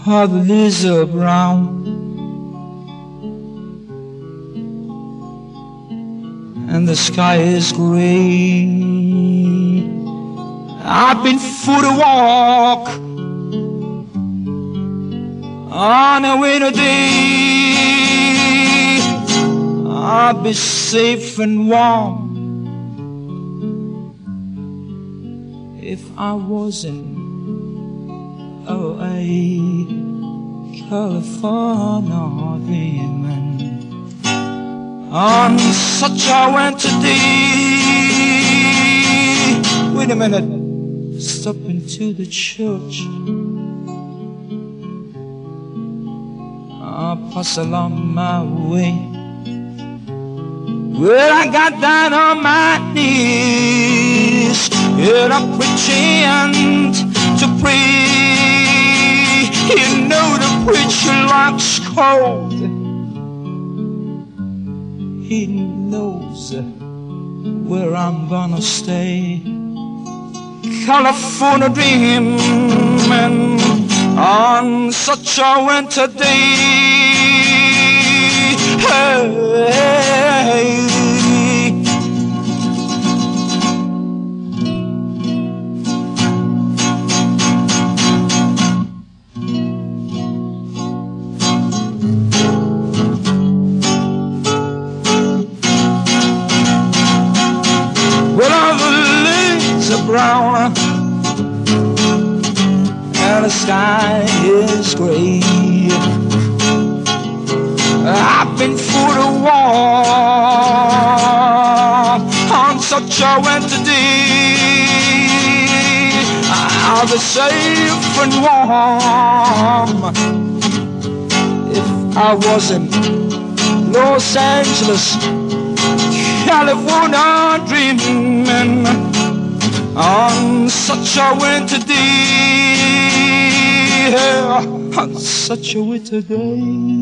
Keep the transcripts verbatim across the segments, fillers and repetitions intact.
Oh, the leaves are brown and the sky is gray. I've been for a walk on a winter day. I'll be safe and warm if I wasn't away, California dreaming on such a winter day. Wait a minute, step into the church. I'll pass along my way. Well, I got down on my knees and I'm preaching to pray. You know the preacher likes cold. He knows where I'm gonna stay. California dreaming on such a winter day. Hey. Well, all the leaves are brown and the sky is gray. I've been for a walk on such a winter day. I'll be safe and warm if I was in Los Angeles, California dreaming on such a winter day. On such a winter day.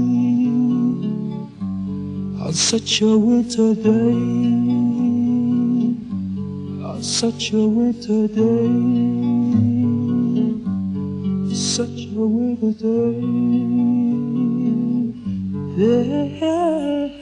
On such a winter day. On such a winter day. Such a winter day. Yeah.